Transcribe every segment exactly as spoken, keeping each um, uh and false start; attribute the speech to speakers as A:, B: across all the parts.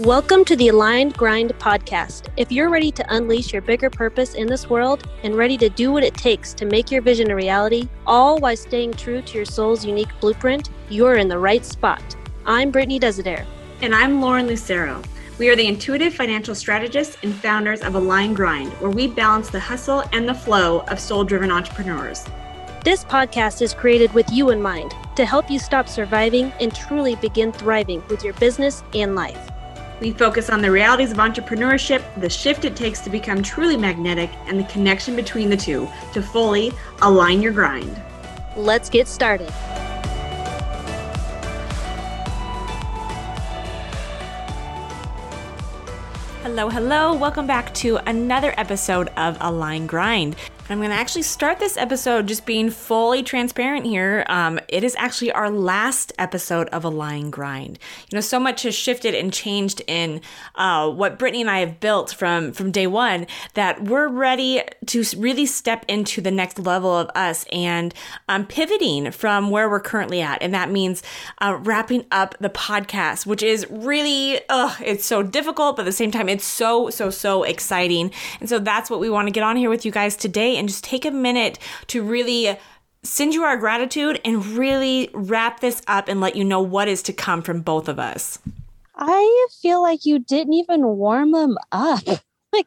A: Welcome to the Aligned Grind podcast. If you're ready to unleash your bigger purpose in this world and ready to do what it takes to make your vision a reality, all while staying true to your soul's unique blueprint, you're in the right spot. I'm Brittany Desidere.
B: And I'm Lauren Lucero. We are the intuitive financial strategists and founders of Aligned Grind, where we balance the hustle and the flow of soul-driven entrepreneurs.
A: This podcast is created with you in mind to help you stop surviving and truly begin thriving with your business and life.
B: We focus on the realities of entrepreneurship, the shift it takes to become truly magnetic, and the connection between the two to fully align your grind.
A: Let's get started.
C: Hello, hello. Welcome back to another episode of Align Grind. I'm going to actually start this episode just being fully transparent here. Um, it is actually our last episode of Align Grind. You know, so much has shifted and changed in uh, what Brittany and I have built from, from day one that we're ready to really step into the next level of us and um, pivoting from where we're currently at. And that means uh, wrapping up the podcast, which is really, ugh, it's so difficult, but at the same time, it's so, so, so exciting. And so that's what we want to get on here with you guys today and just take a minute to really send you our gratitude and really wrap this up and let you know what is to come from both of us.
D: I feel like you didn't even warm them up. Like,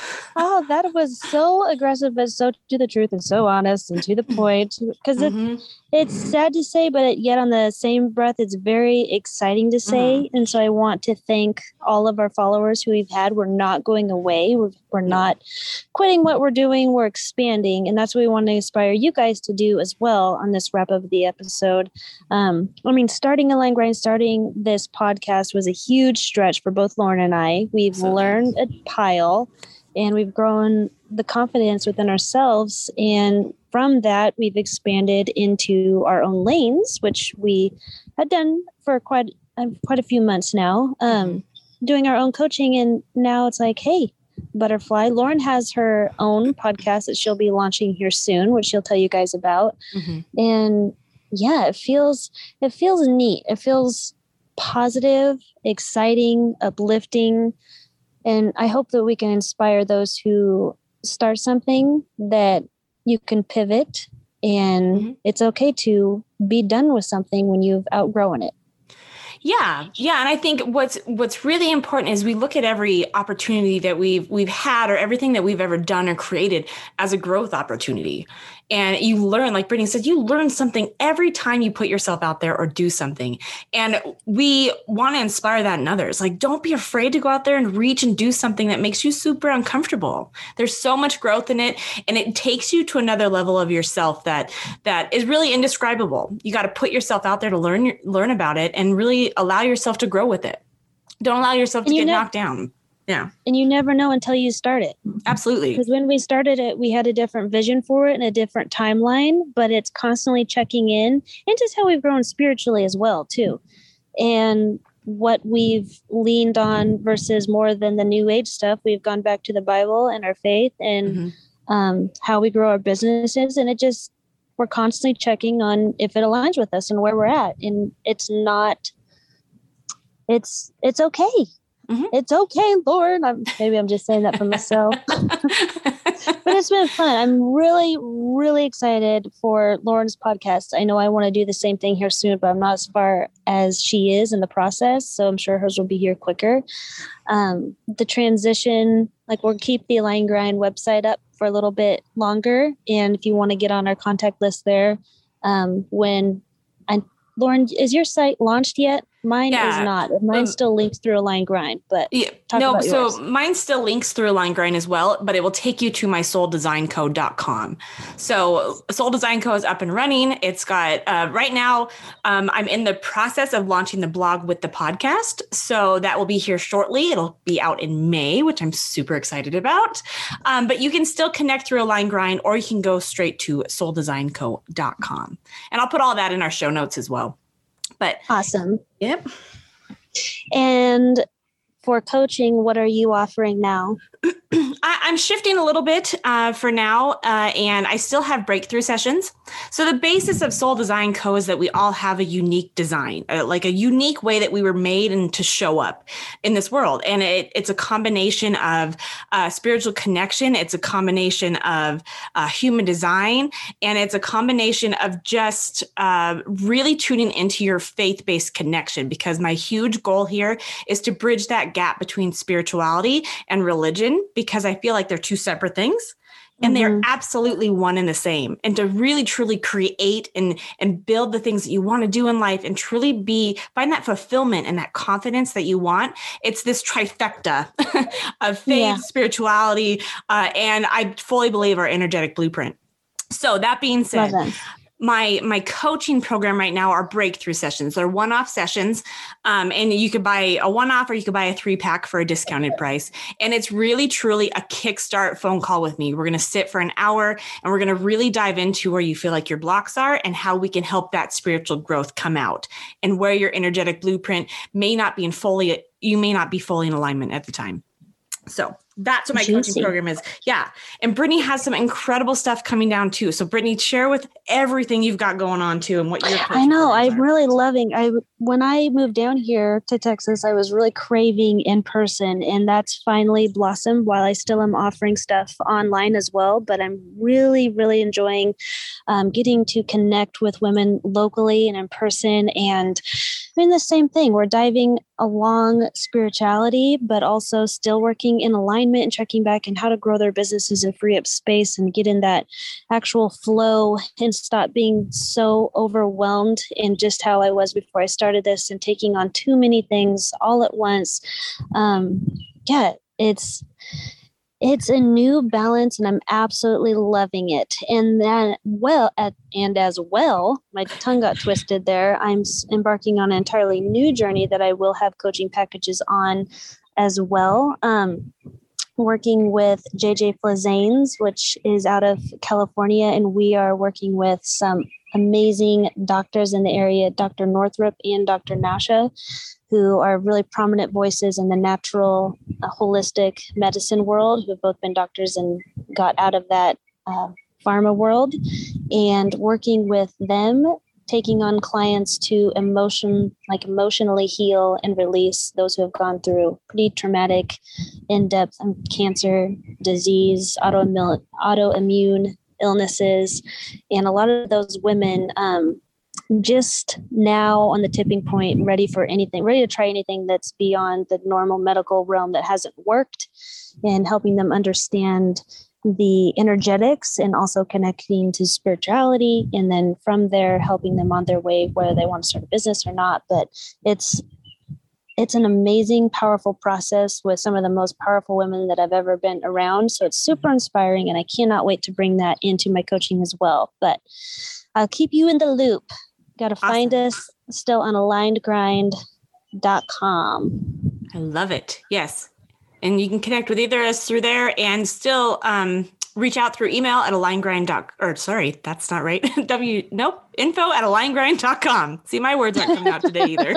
D: oh, that was so aggressive, but so to the truth and so honest and to the point. Because mm-hmm. it, it's sad to say, but yet on the same breath, it's very exciting to say. Mm-hmm. And so I want to thank all of our followers who we've had. We're not going away. We're, we're not quitting what we're doing. We're expanding. And that's what we want to inspire you guys to do as well on this wrap of the episode. Um, I mean, starting Align Grind, starting this podcast was a huge stretch for both Lauren and I. We've so learned a pile. And we've grown the confidence within ourselves. And from that, we've expanded into our own lanes, which we had done for quite, uh, quite a few months now, um, doing our own coaching. And now it's like, hey, Butterfly. Lauren has her own podcast that she'll be launching here soon, which she'll tell you guys about. Mm-hmm. And yeah, it feels, it feels neat. It feels positive, exciting, uplifting. And I hope that we can inspire those who start something that you can pivot and mm-hmm. it's okay to be done with something when you've outgrown it.
C: Yeah. Yeah. And I think what's what's really important is we look at every opportunity that we've we've had or everything that we've ever done or created as a growth opportunity. And you learn, like Brittany said, you learn something every time you put yourself out there or do something. And we want to inspire that in others. Like, don't be afraid to go out there and reach and do something that makes you super uncomfortable. There's so much growth in it. And it takes you to another level of yourself that that is really indescribable. You got to put yourself out there to learn, learn about it and really allow yourself to grow with it. Don't allow yourself to get ne- knocked down. Yeah.
D: And you never know until you start it.
C: Absolutely.
D: Because when we started it, we had a different vision for it and a different timeline, but it's constantly checking in and just how we've grown spiritually as well, too. And what we've leaned on versus more than the new age stuff, we've gone back to the Bible and our faith and mm-hmm. um, how we grow our businesses. And it just, we're constantly checking on if it aligns with us and where we're at. And it's not, it's, it's okay. Mm-hmm. It's okay, Lord. I'm, maybe I'm just saying that for myself. But it's been fun. I'm really, really excited for Lauren's podcast. I know I want to do the same thing here soon, but I'm not as far as she is in the process. So I'm sure hers will be here quicker. Um, the transition, like we'll keep the Align Grind website up for a little bit longer. And if you want to get on our contact list there, um, when I, Lauren, is your site launched yet? Mine yeah. is not. Mine um, still links through Align Grind, but
C: yeah,
D: talk
C: no,
D: about
C: so
D: yours.
C: Mine still links through Align Grind as well, but it will take you to my soul design co dot com. So Soul Design Co is up and running. It's got, uh, right now, um, I'm in the process of launching the blog with the podcast. So that will be here shortly. It'll be out in May, which I'm super excited about. Um, but you can still connect through Align Grind, or you can go straight to soul design co dot com. And I'll put all that in our show notes as well. But
D: awesome.
C: Yep.
D: And for coaching, what are you offering now?
C: I, I'm shifting a little bit uh, for now, uh, and I still have breakthrough sessions. So the basis of Soul Design Co. is that we all have a unique design, uh, like a unique way that we were made and to show up in this world. And it, it's a combination of uh, spiritual connection. It's a combination of uh, human design, and it's a combination of just uh, really tuning into your faith-based connection, because my huge goal here is to bridge that gap between spirituality and religion, because I feel like they're two separate things and
D: Mm-hmm.
C: they're absolutely one and the same. And to really, truly create and, and build the things that you want to do in life and truly be, find that fulfillment and that confidence that you want. It's this trifecta of faith,
D: Yeah.
C: spirituality, uh, and I fully believe our energetic blueprint. So that being said,
D: Love that.
C: my my coaching program right now are breakthrough sessions. They're one-off sessions, um, and you could buy a one-off or you could buy a three-pack for a discounted price. And it's really, truly a kickstart phone call with me. We're going to sit for an hour and we're going to really dive into where you feel like your blocks are and how we can help that spiritual growth come out, and where your energetic blueprint may not be in fully, you may not be fully in alignment at the time. So that's what my
D: Juicy.
C: coaching program is. Yeah. And Brittany has some incredible stuff coming down too. So Brittany, share with everything you've got going on too and what your
D: I know.
C: programs
D: I'm
C: are.
D: really loving. I when I moved down here to Texas, I was really craving in person, and that's finally blossomed. While I still am offering stuff online as well, but I'm really, really enjoying um, getting to connect with women locally and in person. And I mean, the same thing. We're diving along spirituality, but also still working in alignment and checking back and how to grow their businesses and free up space and get in that actual flow and stop being so overwhelmed in just how I was before I started this and taking on too many things all at once. Um, yeah, it's it's a new balance, and I'm absolutely loving it. And then, well, at, and as well, my tongue got twisted there. I'm s- embarking on an entirely new journey that I will have coaching packages on as well. Um, working with J J Flazanes, which is out of California, and we are working with some amazing doctors in the area, Doctor Northrup and Doctor Nasha, who are really prominent voices in the natural, uh, holistic medicine world, who have both been doctors and got out of that uh, pharma world, and working with them, taking on clients to emotion, like emotionally heal and release those who have gone through pretty traumatic, in-depth um, cancer, disease, autoimmune, autoimmune illnesses. And a lot of those women, um, just now on the tipping point, ready for anything, ready to try anything that's beyond the normal medical realm that hasn't worked, and helping them understand the energetics and also connecting to spirituality. And then from there, helping them on their way, whether they want to start a business or not. But it's, it's an amazing, powerful process with some of the most powerful women that I've ever been around. So it's super inspiring, and I cannot wait to bring that into my coaching as well. But I'll keep you in the loop. Got to find
C: Awesome.
D: us still on aligned grind dot com.
C: I love it. Yes. And you can connect with either of us through there, and still um, reach out through email at aligngrind dot com. Or sorry, that's not right. W nope. Info at aligngrind dot com. See, my words aren't coming out today either.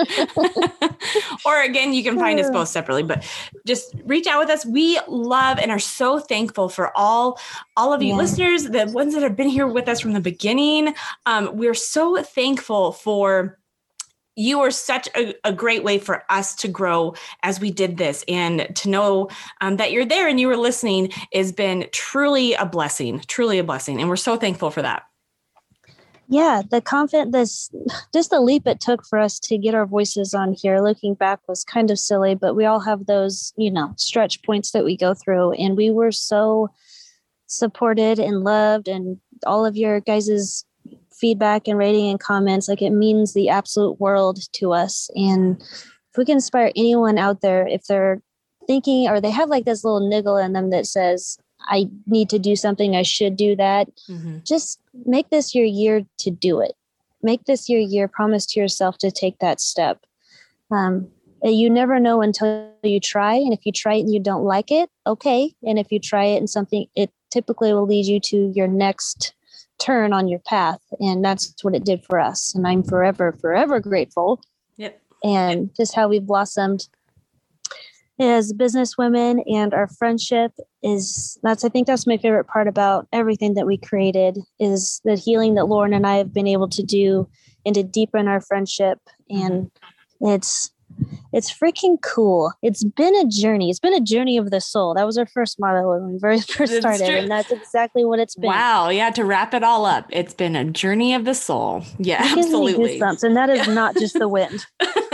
C: Or again, you can find us both separately, but just reach out with us. We love and are so thankful for all, all of you
D: Yeah.
C: listeners, the ones that have been here with us from the beginning. Um, we're so thankful for you. Are such a, a great way for us to grow as we did this, and to know um, that you're there and you were listening has been truly a blessing, truly a blessing. And we're so thankful for that.
D: Yeah, the confident, this just the leap it took for us to get our voices on here. Looking back was kind of silly, but we all have those, you know, stretch points that we go through, and we were so supported and loved, and all of your guys's feedback and rating and comments, like, it means the absolute world to us. And if we can inspire anyone out there, if they're thinking, or they have like this little niggle in them that says, I need to do something, I should do that.
C: Mm-hmm.
D: Just make this your year to do it. Make this your year, promise to yourself to take that step. Um, you never know until you try. And if you try it and you don't like it, okay. And if you try it and something, it typically will lead you to your next turn on your path. And that's what it did for us. And I'm forever, forever grateful.
C: Yep.
D: And just how we've blossomed as businesswomen, and our friendship is, that's, I think that's my favorite part about everything that we created, is the healing that Lauren and I have been able to do and to deepen our friendship. And it's, it's freaking cool. It's been a journey. It's been a journey of the soul. That was our first motto when we very first started. And that's exactly what it's been.
C: Wow. Yeah. To wrap it all up, it's been a journey of the soul. Yeah,
D: it gives
C: absolutely.
D: me goosebumps, and that is not just the wind.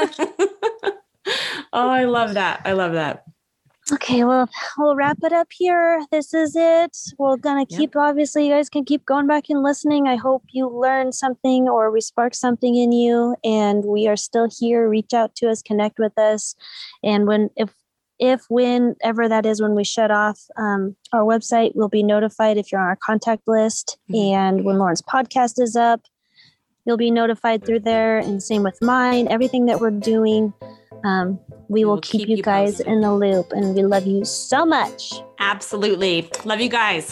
C: Oh, I love that. I love that.
D: Okay, well, we'll wrap it up here. This is it. We're going to keep, yep. obviously, you guys can keep going back and listening. I hope you learned something or we sparked something in you, and we are still here. Reach out to us, connect with us. And when, if, if, whenever that is, when we shut off um, our website, we'll be notified if you're on our contact list. Mm-hmm. And when Lauren's podcast is up, you'll be notified through there. And same with mine, everything that we're doing. Um, we, we will, will keep, keep you guys posted. In the loop, and we love you so much.
C: Absolutely. Love you guys.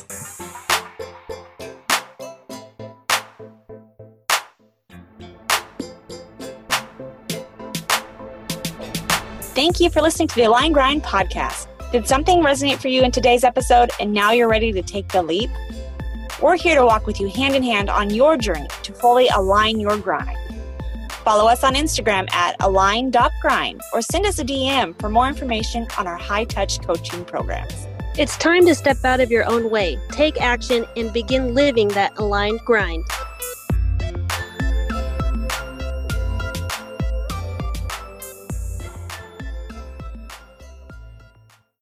B: Thank you for listening to the Align Grind podcast. Did something resonate for you in today's episode, and now you're ready to take the leap? We're here to walk with you hand in hand on your journey to fully align your grind. Follow us on Instagram at align dot grind or send us a D M for more information on our high-touch coaching programs.
A: It's time to step out of your own way, take action, and begin living that aligned grind.